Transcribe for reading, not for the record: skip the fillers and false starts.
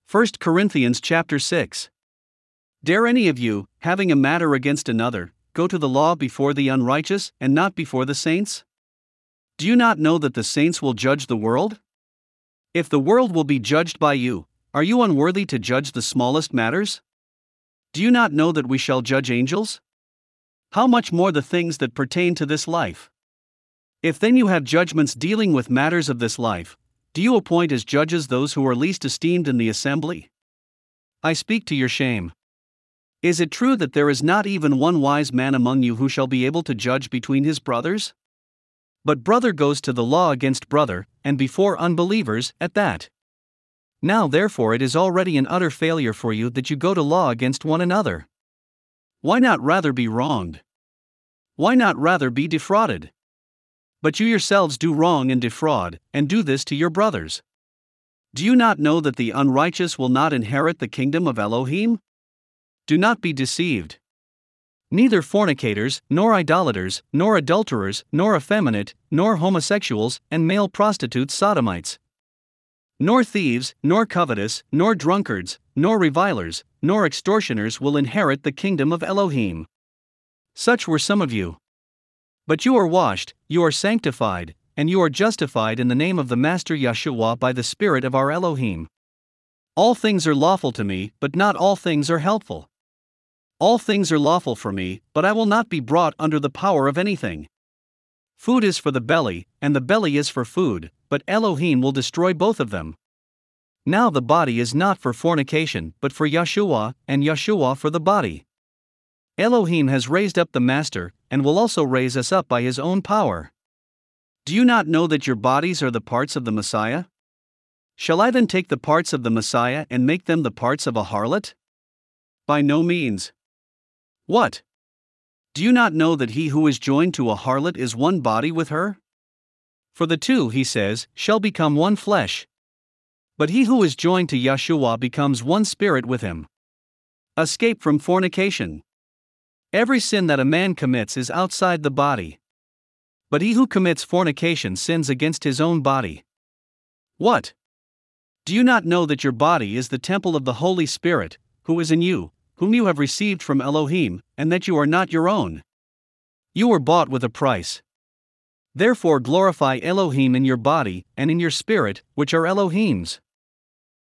1 Corinthians chapter 6. Dare any of you, having a matter against another, go to the law before the unrighteous and not before the saints? Do you not know that the saints will judge the world? If the world will be judged by you, are you unworthy to judge the smallest matters? Do you not know that we shall judge angels? How much more the things that pertain to this life? If then you have judgments dealing with matters of this life, do you appoint as judges those who are least esteemed in the assembly? I speak to your shame. Is it true that there is not even one wise man among you who shall be able to judge between his brothers? But brother goes to the law against brother, and before unbelievers, at that. Now therefore it is already an utter failure for you that you go to law against one another. Why not rather be wronged? Why not rather be defrauded? But you yourselves do wrong and defraud, and do this to your brothers. Do you not know that the unrighteous will not inherit the kingdom of Elohim? Do not be deceived. Neither fornicators, nor idolaters, nor adulterers, nor effeminate, nor homosexuals, and male prostitutes sodomites, nor thieves, nor covetous, nor drunkards, nor revilers, nor extortioners will inherit the kingdom of Elohim. Such were some of you. But you are washed, you are sanctified, and you are justified in the name of the Master Yeshua by the Spirit of our Elohim. All things are lawful to me, but not all things are helpful. All things are lawful for me, but I will not be brought under the power of anything. Food is for the belly, and the belly is for food, but Elohim will destroy both of them. Now the body is not for fornication, but for Yeshua, and Yeshua for the body. Elohim has raised up the Master, and will also raise us up by his own power. Do you not know that your bodies are the parts of the Messiah? Shall I then take the parts of the Messiah and make them the parts of a harlot? By no means. What? Do you not know that he who is joined to a harlot is one body with her? For the two, he says, shall become one flesh. But he who is joined to Yeshua becomes one spirit with him. Escape from fornication. Every sin that a man commits is outside the body. But he who commits fornication sins against his own body. What? Do you not know that your body is the temple of the Holy Spirit, who is in you, whom you have received from Elohim, and that you are not your own? You were bought with a price. Therefore glorify Elohim in your body, and in your spirit, which are Elohim's.